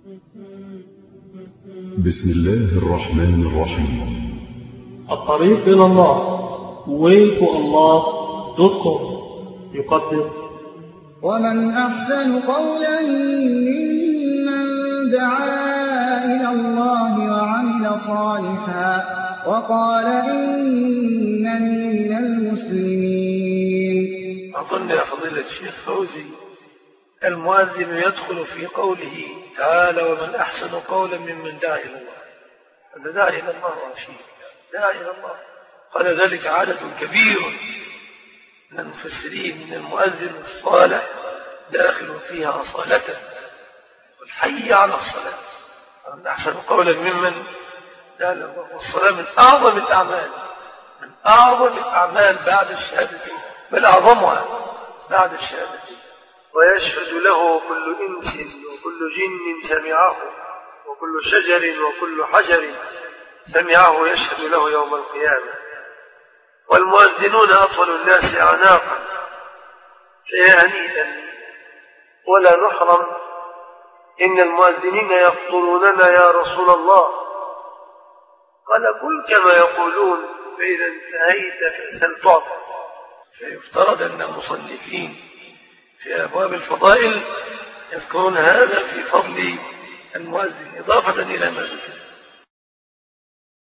بسم الله الرحمن الرحيم. الطريق إلى الله waytoallah.com يقدم ومن أحسن قولا ممن دعا إلى الله وعمل صالحا وقال إنني من المسلمين. أظن يا فضيلة الشيخ فوزي المؤذن يدخل في قوله تعالى ومن أحسن قولا ممن دعا إلى الله. هذا داعي إلى الله رشيد، داعي إلى الله. قال ذلك عدد كبير من المفسرين من المؤذن الصالح داخل فيها أصالة والحي على الصلاة. ومن أحسن قولا ممن دعا إلى الله. والصلاة من أعظم الأعمال، من أعظم الأعمال بعد الشهادتين، بل أعظمها بعد الشهادتين. ويشهد له كل إنس وكل جن سمعه وكل شجر وكل حجر سمعه يشهد له يوم القيامة. والمؤذنون أطول الناس أعناقا فيا هنيئا ولا نحرم. إن المؤذنين يقولوننا يا رسول الله. قال قل كما يقولون فإذا انتهيت فاسأل تعطى. فيفترض أن المصنفين في أبواب الفضائل يذكرون هذا في فضل المؤذن إضافة إلى ما ذكر.